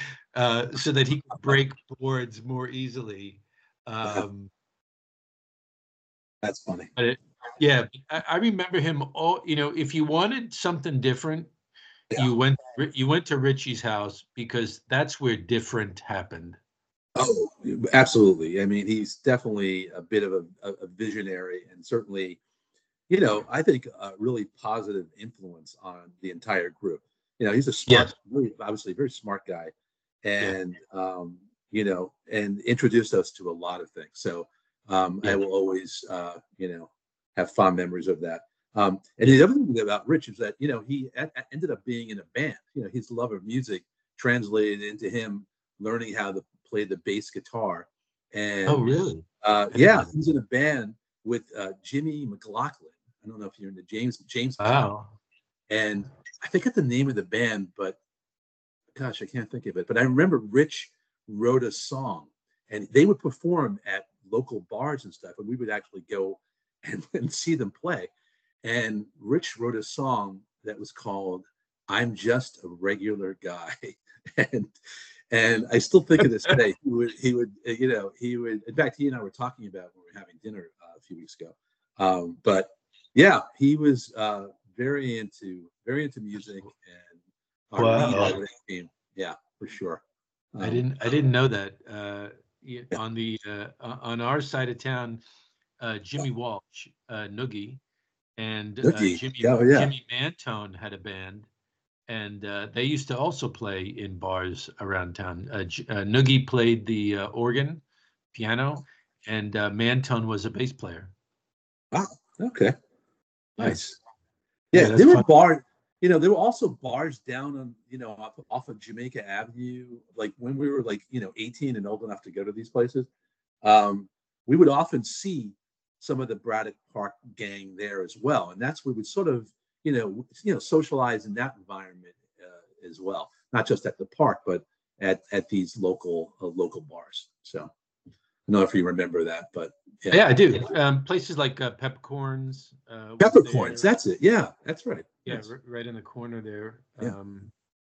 uh, so that he could break boards more easily. Um, That's funny. but it, yeah, I, I remember him. All you know, if you wanted something different, Yeah. you went you went to Richie's house because that's where different happened. Oh, absolutely. I mean, he's definitely a bit of a, a visionary, and certainly, you know, I think a really positive influence on the entire group. You know, he's a smart, Yes. really, obviously a very smart guy, Yeah. and um, you know, and introduced us to a lot of things. So um, I Yeah. will always, uh, you know, have fond memories of that. Um, and the other thing about Rich is that you know he a- a- ended up being in a band. You know, his love of music translated into him learning how to play the bass guitar. And Oh, really? uh, I didn't yeah, know that. he's in a band with uh, Jimmy McLaughlin. I don't know if you're into James James McLaughlin. Wow. And I forget the name of the band, but gosh, I can't think of it. But I remember Rich wrote a song, and they would perform at local bars and stuff, and we would actually go and, and see them play. And Rich wrote a song that was called "I'm Just a Regular Guy," and and I still think of this today. He would, he would, uh, you know, he would. In fact, he and I were talking about when we were having dinner uh, a few weeks ago. Um, but yeah, he was uh, very into very into music, and our Wow. leader came. Yeah, for sure. Um, I didn't I didn't know that. Uh, y- on the uh, o- on our side of town, uh, Jimmy Walsh, uh, Noogie, and uh, Noogie. Jimmy Yeah, oh, yeah. Jimmy Mantone had a band, and uh, they used to also play in bars around town. Uh, J- uh, Noogie played the uh, organ, piano, and uh, Mantone was a bass player. Wow. Okay. Yeah, Nice. yeah, Yeah, that's there were fun. bars. You know, there were also bars down on, you know, off, off of Jamaica Avenue. Like when we were like, you know, eighteen and old enough to go to these places, um, we would often see some of the Braddock Park gang there as well, and that's where we would sort of, you know, you know, socialize in that environment uh, as well, not just at the park, but at at these local uh, local bars. So, I don't know if you remember that, but yeah, Yeah, I do. Um, places like uh, Peppercorns uh, was Peppercorns. there. That's it. Yeah, that's right. Yeah, Yes. r- right in the corner there. Yeah. Um,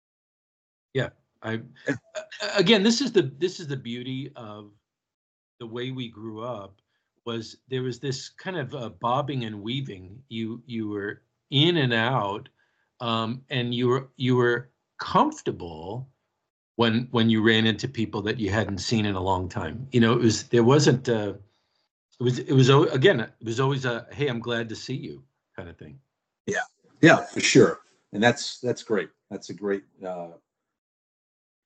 yeah, I Yeah. uh, again, this is the this is the beauty of the way we grew up. Was there was this kind of uh, bobbing and weaving. You you were in and out, um, and you were you were comfortable when when you ran into people that you hadn't seen in a long time. You know, it was there wasn't uh, it was it was al- again it was always a hey, I'm glad to see you kind of thing. Yeah, yeah, for sure. And that's that's great. That's a great uh,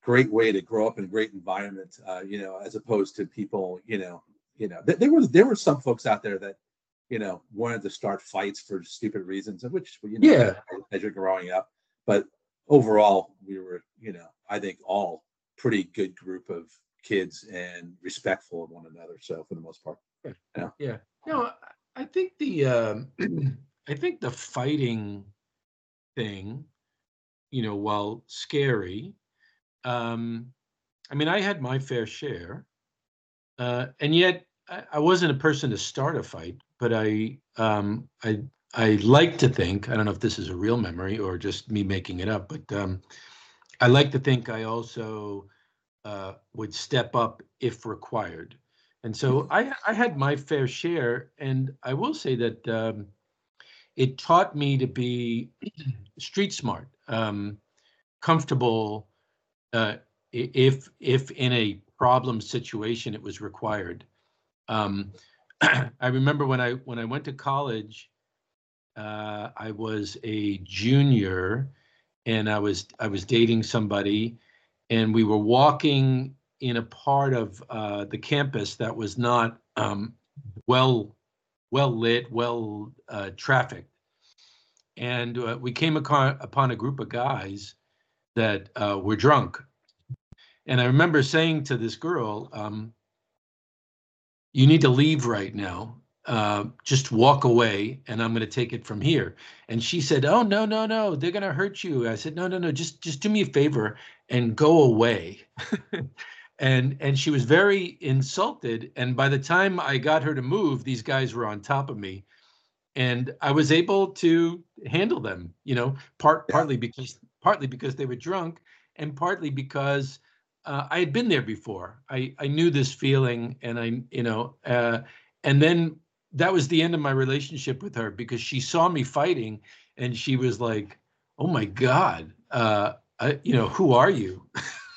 great way to grow up in a great environment, uh, you know, as opposed to people, you know, you know, th- there were there were some folks out there that, you know, wanted to start fights for stupid reasons, of which, you know, Yeah, as you're growing up. But overall, we were, you know, I think all pretty good group of kids and respectful of one another. So for the most part, yeah, yeah, yeah. No, I I think the um, I think the fighting thing, you know, while scary, um, I mean, I had my fair share, uh, and yet I, I wasn't a person to start a fight. But I, um, I, I like to think. I don't know if this is a real memory or just me making it up, but um, I like to think I also uh, would step up if required. And so I, I had my fair share, and I will say that um, it taught me to be street smart, um, comfortable uh, if if in a problem situation it was required. Um, I remember when I when I went to college, uh, I was a junior, and I was I was dating somebody, and we were walking in a part of uh, the campus that was not um, well well lit, well uh, trafficked, and uh, we came upon, upon a group of guys that uh, were drunk. And I remember saying to this girl, um, "You need to leave right now. Uh, just walk away, and I'm going to take it from here." And she said, "Oh, no, no, no, they're going to hurt you." I said, "No, no, no, just just do me a favor and go away." and and she was very insulted. And by the time I got her to move, these guys were on top of me, and I was able to handle them. You know, part yeah, partly because partly because they were drunk, and partly because uh, I had been there before. I I knew this feeling, and I you know, uh, and then that was the end of my relationship with her because she saw me fighting, and she was like, "Oh my God, uh, I, you know, who are you?"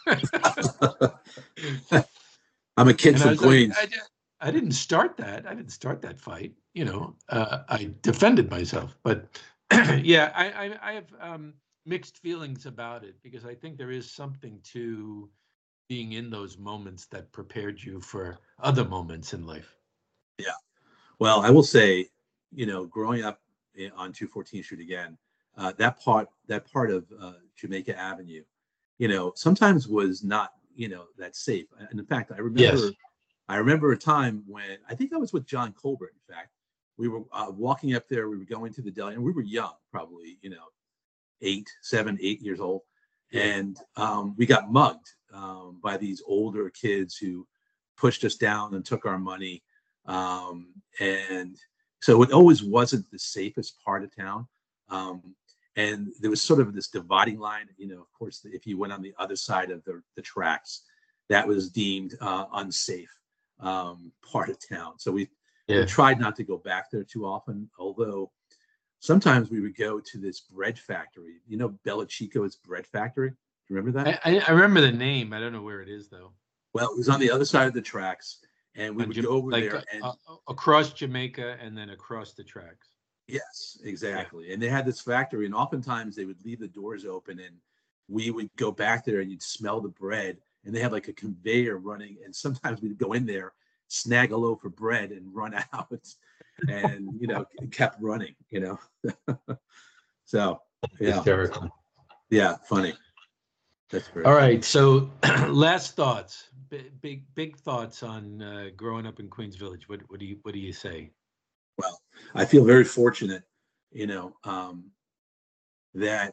I'm a kid And I from was like, Queens. I, di- I didn't start that. I didn't start that fight. You know, uh, I defended myself. But yeah, I, I, I have um, mixed feelings about it because I think there is something to being in those moments that prepared you for other moments in life. Yeah. Well, I will say, you know, growing up i- on two fourteenth Street again, uh, that part that part of uh, Jamaica Avenue, you know, sometimes was not, you know, that safe. And in fact, I Yes. remember I remember a time when I think I was with John Colbert. In fact, we were uh, walking up there. We were going to the deli, and we were young, probably, you know, eight, seven, eight years old, Yeah. and um, we got mugged um, by these older kids who pushed us down and took our money. Um, and so it always wasn't the safest part of town. Um, and there was sort of this dividing line. You know, of course, if you went on the other side of the, the tracks, that was deemed uh, unsafe um, part of town. So we we Yeah. tried not to go back there too often, although sometimes we would go to this bread factory. You know, Bella Chico's bread factory. Do you remember that? I, I, I remember the name. I don't know where it is though. Well, it was on the other side of the tracks, and we On would Jam- go over like there uh, and uh, across Jamaica and then across the tracks. yes, Yeah. exactly. And they had this factory, and oftentimes they would leave the doors open, and we would go back there, and you'd smell the bread, and they had like a conveyor running, and sometimes we'd go in there, snag a loaf of bread, and run out, and you know, it kept running, you know. So yeah, Hysterical. yeah, funny. That's very All funny. right. So, last thoughts. Big, big, big thoughts on uh, growing up in Queens Village. What, what do you, what do you say? Well, I feel very fortunate, you know, um, that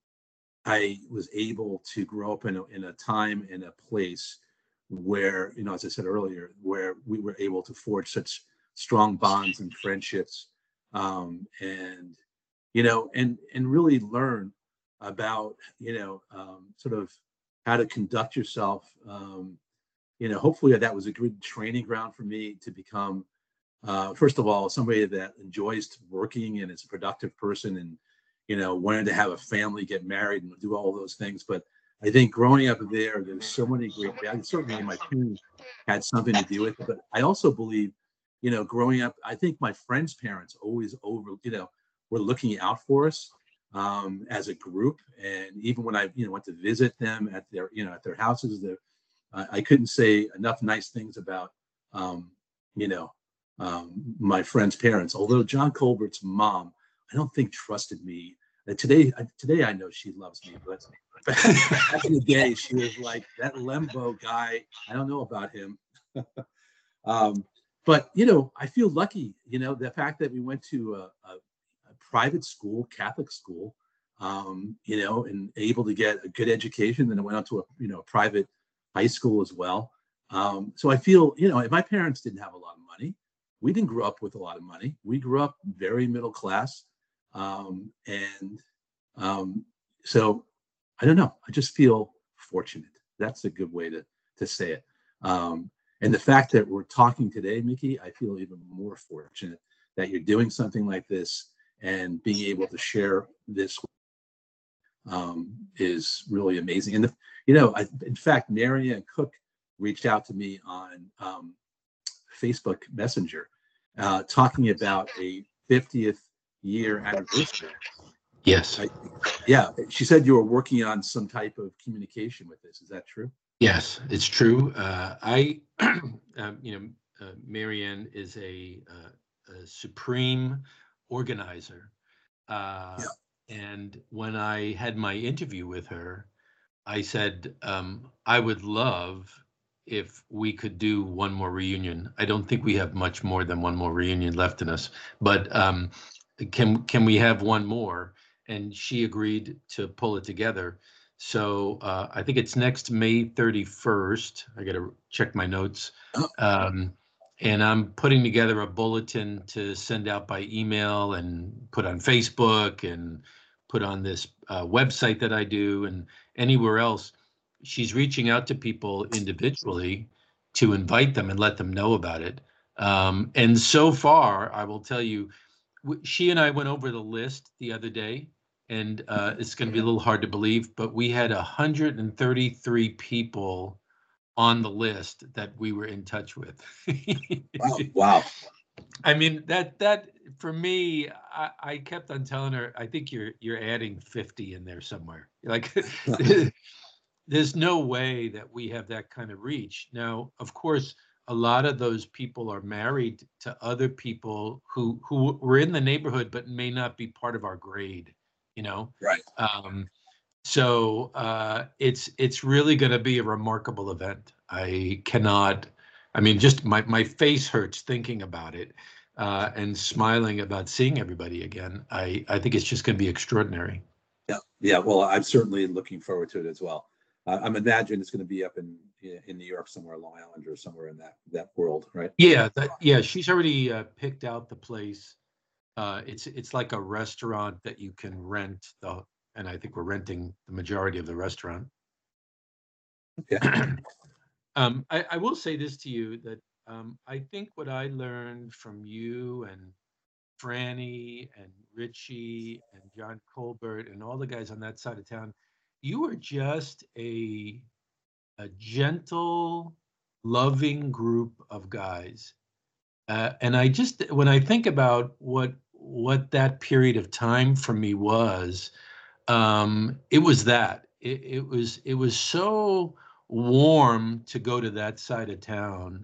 I was able to grow up in a, in a time in a place where, you know, as I said earlier, where we were able to forge such strong bonds and friendships, um, and you know, and and really learn about, you know, um, sort of how to conduct yourself. Um, you know, hopefully that was a good training ground for me to become uh, first of all, somebody that enjoys working and is a productive person and, you know, wanted to have a family, get married and do all those things. But I think growing up there, there's so many great values. Certainly my parents had something to do with it. But I also believe, you know, growing up, I think my friends' parents always over, you know, were looking out for us. um, as a group. And even when I, you know, went to visit them at their, you know, at their houses, the, uh, I couldn't say enough nice things about, um, you know, um, my friend's parents. Although John Colbert's mom, I don't think trusted me. Uh, today, uh, today I know she loves me, but back in the day, she was like, that Lembo guy, I don't know about him. um, but, you know, I feel lucky, you know, the fact that we went to a, a, a private school, Catholic school, um, you know, and able to get a good education. Then I went on to a, you know, private high school as well. Um, so I feel, you know, if my parents didn't have a lot of money, we didn't grow up with a lot of money. We grew up very middle class. Um, and um, so I don't know. I just feel fortunate. That's a good way to, to say it. Um, and the fact that we're talking today, Mickey, I feel even more fortunate that you're doing something like this and being able to share this um, is really amazing. And, the, you know, I, in fact, Marianne Cook reached out to me on um, Facebook Messenger uh, talking about a fiftieth year anniversary. Yes. I, yeah. She said you were working on some type of communication with this. Is that true? Yes, it's true. Uh, I, um, you know, uh, Marianne is a, uh, a supreme organizer. Uh, Yeah. and when I had my interview with her, I said, um, I would love if we could do one more reunion. I don't think we have much more than one more reunion left in us, but um, can can we have one more? And she agreed to pull it together. So uh, I think it's next May thirty-first. I got to check my notes. Oh. Um, and I'm putting together a bulletin to send out by email and put on Facebook and put on this uh, website that I do and anywhere else. She's reaching out to people individually to invite them and let them know about it. Um, and so far, I will tell you, w- she and I went over the list the other day, and uh, it's going to be a little hard to believe, but we had one hundred thirty-three people on the list that we were in touch with. Wow. Wow. I mean, that that for me, I, I kept on telling her, I think you're you're adding fifty in there somewhere. Like there's no way that we have that kind of reach. Now, of course, a lot of those people are married to other people who who were in the neighborhood but may not be part of our grade, you know. Right. Um, so uh, it's it's really going to be a remarkable event. I cannot. I mean, just my my face hurts thinking about it uh, and smiling about seeing everybody again. I I think it's just going to be extraordinary. Yeah. Yeah. Well, I'm certainly looking forward to it as well. Uh, I'm imagining it's going to be up in in New York somewhere, Long Island, or somewhere in that that world, right? Yeah, that, yeah. She's already uh, picked out the place. Uh, it's it's like a restaurant that you can rent the, and I think we're renting the majority of the restaurant. Okay. um, I, I will say this to you that um, I think what I learned from you and Franny and Richie and John Colbert and all the guys on that side of town, you were just a a gentle, loving group of guys. Uh, and I just, when I think about what what that period of time for me was, um, it was that. It, it was it was so warm to go to that side of town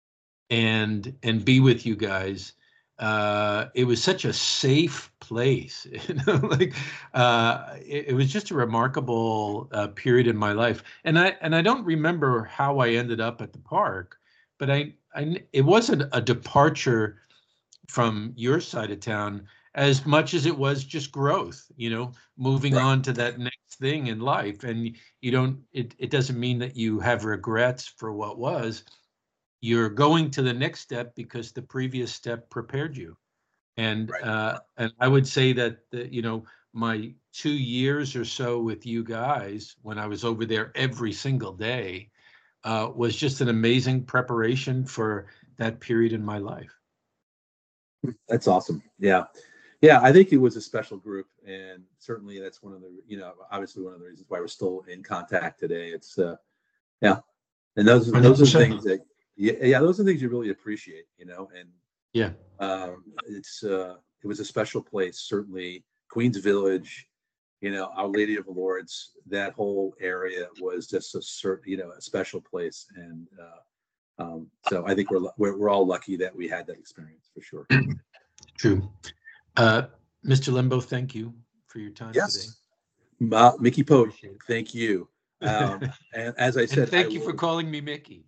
and and be with you guys. Uh, it was such a safe place, you know. Like uh, it, it was just a remarkable uh, period in my life, and I and I don't remember how I ended up at the park, but I, I it wasn't a departure from your side of town as much as it was just growth, you know, moving Right. on to that next thing in life. And you don't, it, it doesn't mean that you have regrets for what was. You're going to the next step because the previous step prepared you. And Right. uh, and I would say that the, you know, my two years or so with you guys when I was over there every single day uh, was just an amazing preparation for that period in my life. That's awesome. Yeah. Yeah. I think it was a special group. And certainly that's one of the, you know, obviously one of the reasons why we're still in contact today. It's, uh, yeah. And those, those are the things that, yeah, yeah, those are things you really appreciate, you know, and yeah, um, it's, uh, it was a special place, certainly Queens Village, you know, Our Lady of the Lords, that whole area was just a certain, you know, a special place. And uh, um, so I think we're, we're we're all lucky that we had that experience for sure. True. Uh, Mister Lembo, thank you for your time Yes. today. Uh, Mickey Pope, Appreciate it. thank you. Um, and as I said, And thank I you will, for calling me Mickey.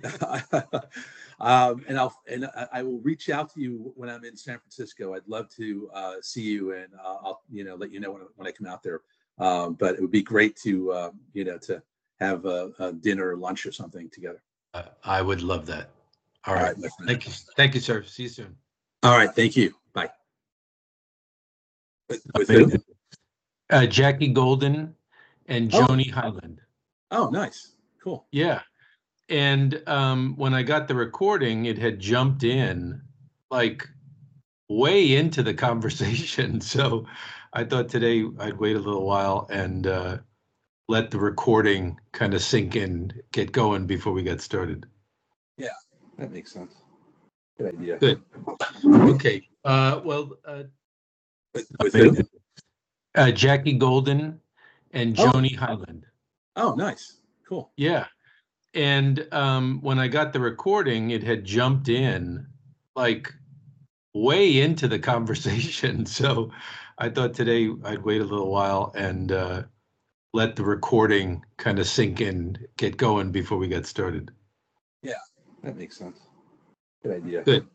um, and I'll and I, I will reach out to you when I'm in San Francisco. I'd love to uh, see you, and uh, I'll you know let you know when, when I come out there. Um, but it would be great to uh, you know to have a, a dinner or lunch or something together. Uh, I would love that. All All right. right, my friend. Thank you. Thank you, sir. See you soon. All right, thank you. Bye. With, with who? Uh, Jackie Golden and Oh. Joni Highland. Oh, nice. Cool. Yeah. And um, when I got the recording, it had jumped in like way into the conversation. So I thought today I'd wait a little while and uh, let the recording kind of sink in, get going before we got started. Yeah, that makes sense. Good idea. Good. Okay. Uh, well, uh, With, with who? uh, Jackie Golden and Oh. Joni Highland. Oh, nice. Cool. Yeah. And um, when I got the recording, it had jumped in like way into the conversation. So I thought today I'd wait a little while and uh, let the recording kind of sink in, get going before we got started. Yeah, that makes sense. Good idea. Good.